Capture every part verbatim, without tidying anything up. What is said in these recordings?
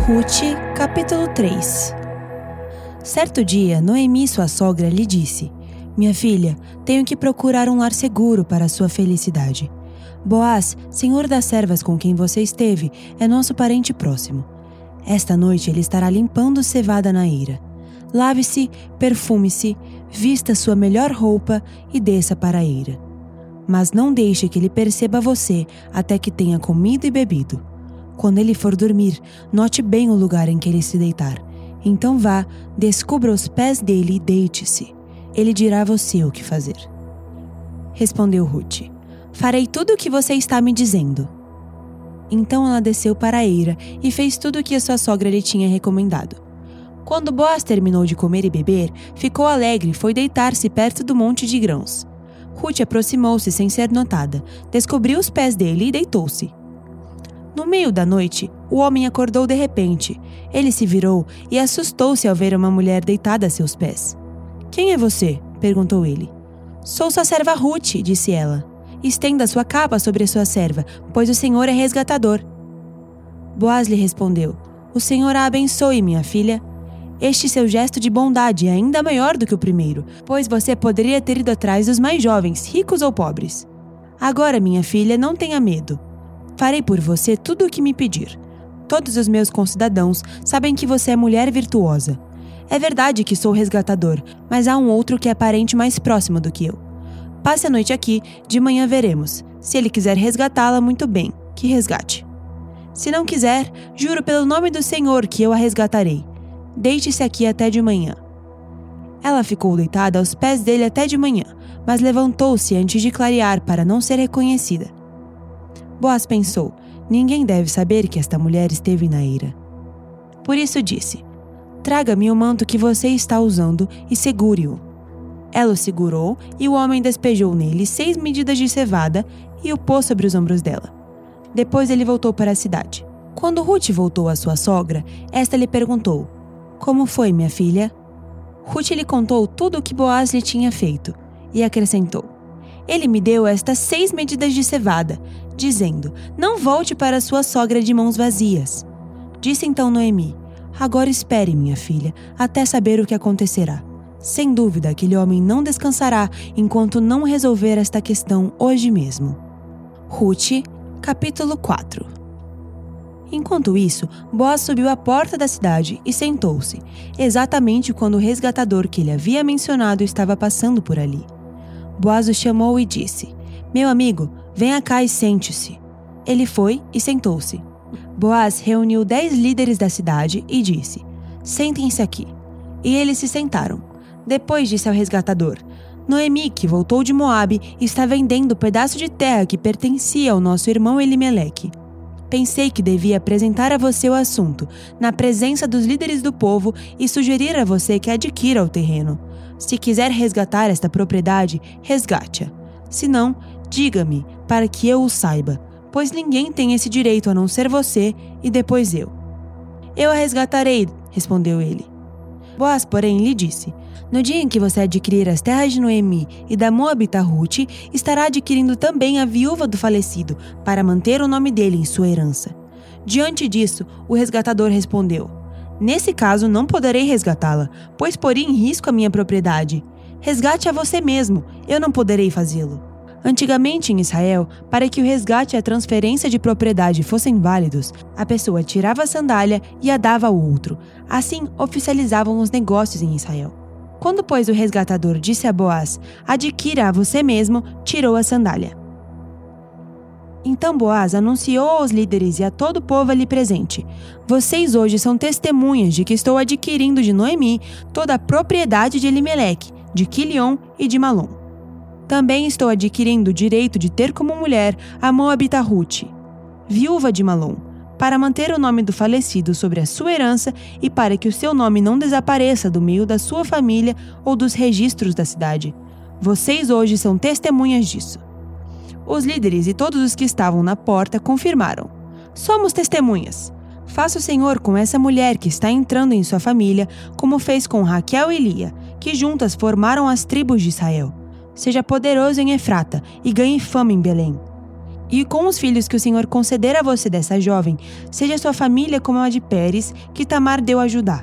Rute, capítulo três. Certo dia, Noemi, sua sogra, lhe disse: Minha filha, tenho que procurar um lar seguro para a sua felicidade. Boaz, senhor das servas com quem você esteve, é nosso parente próximo. Esta noite ele estará limpando cevada na eira. Lave-se, perfume-se, vista sua melhor roupa e desça para a eira. Mas não deixe que ele perceba você até que tenha comido e bebido. Quando ele for dormir, note bem o lugar em que ele se deitar. Então vá, descubra os pés dele e deite-se. Ele dirá a você o que fazer. Respondeu Rute: Farei tudo o que você está me dizendo. Então ela desceu para a eira e fez tudo o que a sua sogra lhe tinha recomendado. Quando Boaz terminou de comer e beber, ficou alegre e foi deitar-se perto do monte de grãos. Rute aproximou-se sem ser notada, descobriu os pés dele e deitou-se. No meio da noite, o homem acordou de repente. Ele se virou e assustou-se ao ver uma mulher deitada a seus pés. Quem é você? Perguntou ele. Sou sua serva Rute, disse ela. Estenda sua capa sobre a sua serva, pois o Senhor é resgatador. Boaz lhe respondeu: O Senhor a abençoe, minha filha. Este seu gesto de bondade é ainda maior do que o primeiro, pois você poderia ter ido atrás dos mais jovens, ricos ou pobres. Agora, minha filha, não tenha medo. Farei por você tudo o que me pedir. Todos os meus concidadãos sabem que você é mulher virtuosa. É verdade que sou resgatador, mas há um outro que é parente mais próximo do que eu. Passe a noite aqui, de manhã veremos. Se ele quiser resgatá-la, muito bem, que resgate. Se não quiser, juro pelo nome do Senhor que eu a resgatarei. Deite-se aqui até de manhã. Ela ficou deitada aos pés dele até de manhã, mas levantou-se antes de clarear para não ser reconhecida. Boaz pensou: ninguém deve saber que esta mulher esteve na eira. Por isso disse: Traga-me o manto que você está usando e segure-o. Ela o segurou e o homem despejou nele seis medidas de cevada e o pôs sobre os ombros dela. Depois ele voltou para a cidade. Quando Rute voltou à sua sogra, esta lhe perguntou: Como foi, minha filha? Rute lhe contou tudo o que Boaz lhe tinha feito e acrescentou: Ele me deu estas seis medidas de cevada, dizendo: Não volte para sua sogra de mãos vazias. Disse então Noemi: Agora espere, minha filha, até saber o que acontecerá. Sem dúvida, aquele homem não descansará enquanto não resolver esta questão hoje mesmo. Rute, capítulo quatro. Enquanto isso, Boaz subiu à porta da cidade e sentou-se, exatamente quando o resgatador que ele havia mencionado estava passando por ali. Boaz o chamou e disse: Meu amigo, venha cá e sente-se. Ele foi e sentou-se. Boaz reuniu dez líderes da cidade e disse: Sentem-se aqui. E eles se sentaram. Depois disse ao resgatador: Noemi, que voltou de Moabe, está vendendo o pedaço de terra que pertencia ao nosso irmão Elimeleque. Pensei que devia apresentar a você o assunto, na presença dos líderes do povo, e sugerir a você que adquira o terreno. Se quiser resgatar esta propriedade, resgate-a. Se não, diga-me, para que eu o saiba, pois ninguém tem esse direito a não ser você e depois eu. Eu a resgatarei, respondeu ele. Boaz, porém, lhe disse: No dia em que você adquirir as terras de Noemi e da Moabita Rute, estará adquirindo também a viúva do falecido, para manter o nome dele em sua herança. Diante disso, o resgatador respondeu: Nesse caso, não poderei resgatá-la, pois poria em risco a minha propriedade. Resgate a você mesmo, eu não poderei fazê-lo. Antigamente em Israel, para que o resgate e a transferência de propriedade fossem válidos, a pessoa tirava a sandália e a dava ao outro. Assim, oficializavam os negócios em Israel. Quando, pois, o resgatador disse a Boaz: Adquira a você mesmo, tirou a sandália. Então Boaz anunciou aos líderes e a todo o povo ali presente: Vocês hoje são testemunhas de que estou adquirindo de Noemi toda a propriedade de Elimeleque, de Quilion e de Malom. Também estou adquirindo o direito de ter como mulher a Moabita Rute, viúva de Malom, para manter o nome do falecido sobre a sua herança e para que o seu nome não desapareça do meio da sua família ou dos registros da cidade. Vocês hoje são testemunhas disso. Os líderes e todos os que estavam na porta confirmaram: Somos testemunhas. Faça o Senhor com essa mulher que está entrando em sua família, como fez com Raquel e Lia, que juntas formaram as tribos de Israel. Seja poderoso em Efrata e ganhe fama em Belém. E com os filhos que o Senhor conceder a você dessa jovem, seja sua família como a de Pérez, que Tamar deu a Judá.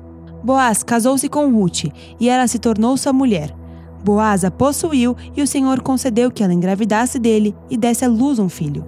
Boaz casou-se com Rute, e ela se tornou sua mulher. Boaz a possuiu, e o Senhor concedeu que ela engravidasse dele e desse à luz um filho.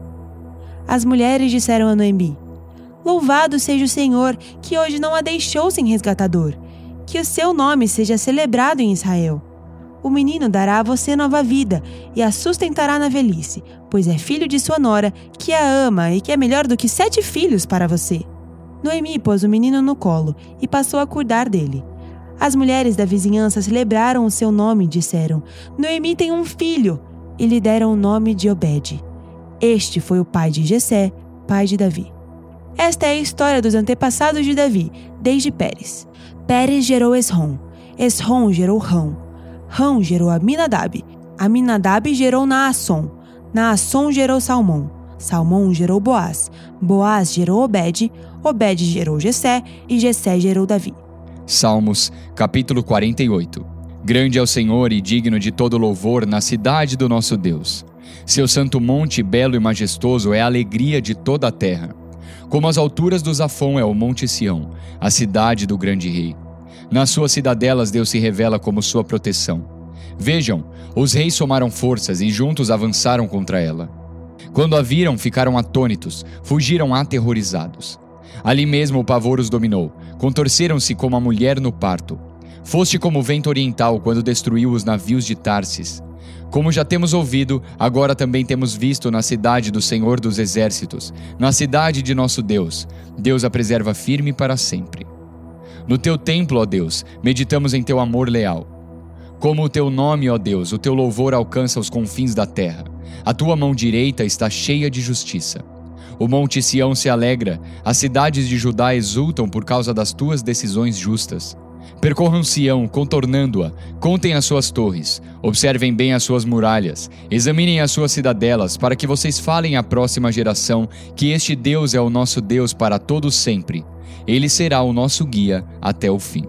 As mulheres disseram a Noemi: Louvado seja o Senhor, que hoje não a deixou sem resgatador. Que o seu nome seja celebrado em Israel. O menino dará a você nova vida e a sustentará na velhice, pois é filho de sua nora, que a ama e que é melhor do que sete filhos para você. Noemi pôs o menino no colo e passou a cuidar dele. As mulheres da vizinhança celebraram o seu nome e disseram: Noemi tem um filho, e lhe deram o nome de Obed. Este foi o pai de Jessé, pai de Davi. Esta é a história dos antepassados de Davi, desde Pérez. Pérez gerou Esrom, Esrom gerou Rão, Rão gerou Aminadab, Aminadab gerou Naasson, Naasson gerou Salmão, Salmão gerou Boaz, Boaz gerou Obed, Obed gerou Jessé e Jessé gerou Davi. Salmos, capítulo quarenta e oito. Grande é o Senhor e digno de todo louvor na cidade do nosso Deus. Seu santo monte belo e majestoso é a alegria de toda a terra. Como as alturas do Zafon é o monte Sião, a cidade do grande rei. Nas suas cidadelas Deus se revela como sua proteção. Vejam, os reis somaram forças e juntos avançaram contra ela. Quando a viram, ficaram atônitos, fugiram aterrorizados. Ali mesmo o pavor os dominou, contorceram-se como a mulher no parto. Foste como o vento oriental quando destruiu os navios de Tarsis. Como já temos ouvido, agora também temos visto na cidade do Senhor dos Exércitos, na cidade de nosso Deus. Deus a preserva firme para sempre. No teu templo, ó Deus, meditamos em teu amor leal. Como o teu nome, ó Deus, o teu louvor alcança os confins da terra. A tua mão direita está cheia de justiça. O monte Sião se alegra, as cidades de Judá exultam por causa das tuas decisões justas. Percorram Sião, contornando-a, contem as suas torres, observem bem as suas muralhas, examinem as suas cidadelas, para que vocês falem à próxima geração que este Deus é o nosso Deus para todos sempre. Ele será o nosso guia até o fim.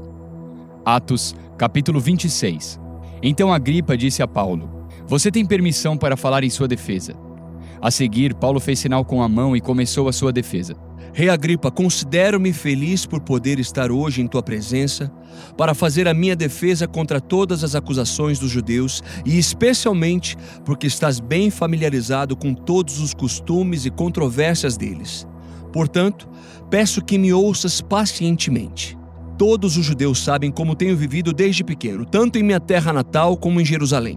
Atos, capítulo vinte e seis. Então Agripa disse a Paulo: Você tem permissão para falar em sua defesa. A seguir, Paulo fez sinal com a mão e começou a sua defesa. Rei Agripa, considero-me feliz por poder estar hoje em tua presença para fazer a minha defesa contra todas as acusações dos judeus e especialmente porque estás bem familiarizado com todos os costumes e controvérsias deles. Portanto, peço que me ouças pacientemente. Todos os judeus sabem como tenho vivido desde pequeno, tanto em minha terra natal como em Jerusalém.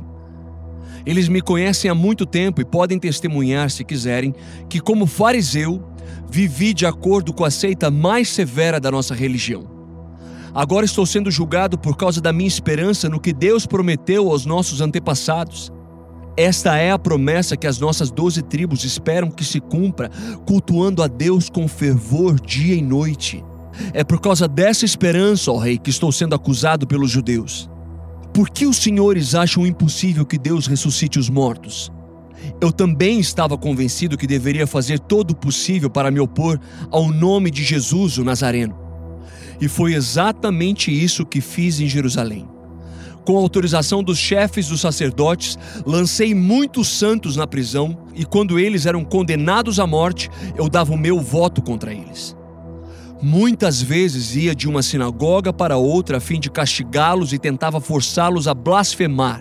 Eles me conhecem há muito tempo e podem testemunhar, se quiserem, que como fariseu, vivi de acordo com a seita mais severa da nossa religião. Agora estou sendo julgado por causa da minha esperança no que Deus prometeu aos nossos antepassados. Esta é a promessa que as nossas doze tribos esperam que se cumpra, cultuando a Deus com fervor dia e noite. É por causa dessa esperança, ó rei, que estou sendo acusado pelos judeus. Por que os senhores acham impossível que Deus ressuscite os mortos? Eu também estava convencido que deveria fazer todo o possível para me opor ao nome de Jesus, o Nazareno. E foi exatamente isso que fiz em Jerusalém. Com a autorização dos chefes dos sacerdotes, lancei muitos santos na prisão e quando eles eram condenados à morte, eu dava o meu voto contra eles. Muitas vezes ia de uma sinagoga para outra a fim de castigá-los e tentava forçá-los a blasfemar.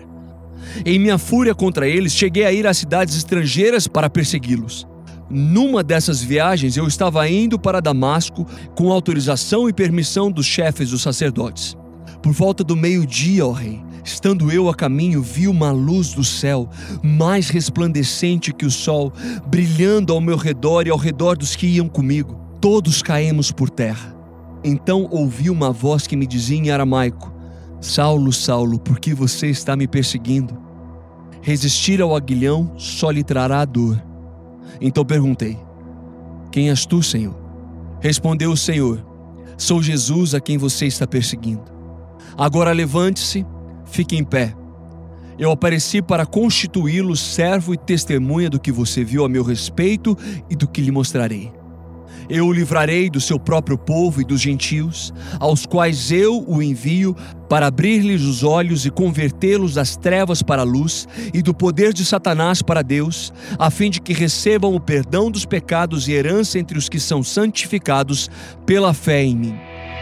Em minha fúria contra eles, cheguei a ir a cidades estrangeiras para persegui-los. Numa dessas viagens, eu estava indo para Damasco com autorização e permissão dos chefes dos sacerdotes. Por volta do meio-dia, ó rei, estando eu a caminho, vi uma luz do céu, mais resplandecente que o sol, brilhando ao meu redor e ao redor dos que iam comigo. Todos caímos por terra. Então ouvi uma voz que me dizia em aramaico: Saulo, Saulo, por que você está me perseguindo? Resistir ao aguilhão só lhe trará dor. Então perguntei: Quem és tu, Senhor? Respondeu o Senhor: Sou Jesus a quem você está perseguindo. Agora levante-se, fique em pé. Eu apareci para constituí-lo servo e testemunha do que você viu a meu respeito e do que lhe mostrarei. Eu o livrarei do seu próprio povo e dos gentios, aos quais eu o envio para abrir-lhes os olhos e convertê-los das trevas para a luz e do poder de Satanás para Deus, a fim de que recebam o perdão dos pecados e herança entre os que são santificados pela fé em mim.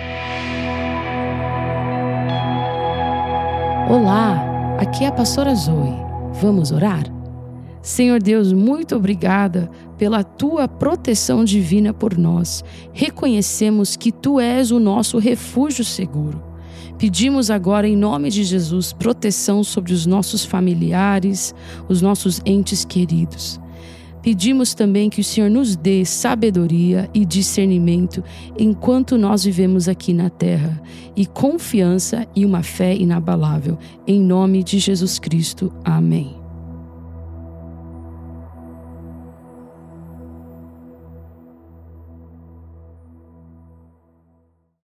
Olá, aqui é a pastora Zoe. Vamos orar? Senhor Deus, muito obrigada pela Tua proteção divina por nós. Reconhecemos que Tu és o nosso refúgio seguro. Pedimos agora, em nome de Jesus, proteção sobre os nossos familiares, os nossos entes queridos. Pedimos também que o Senhor nos dê sabedoria e discernimento enquanto nós vivemos aqui na terra, e confiança e uma fé inabalável. Em nome de Jesus Cristo. Amém.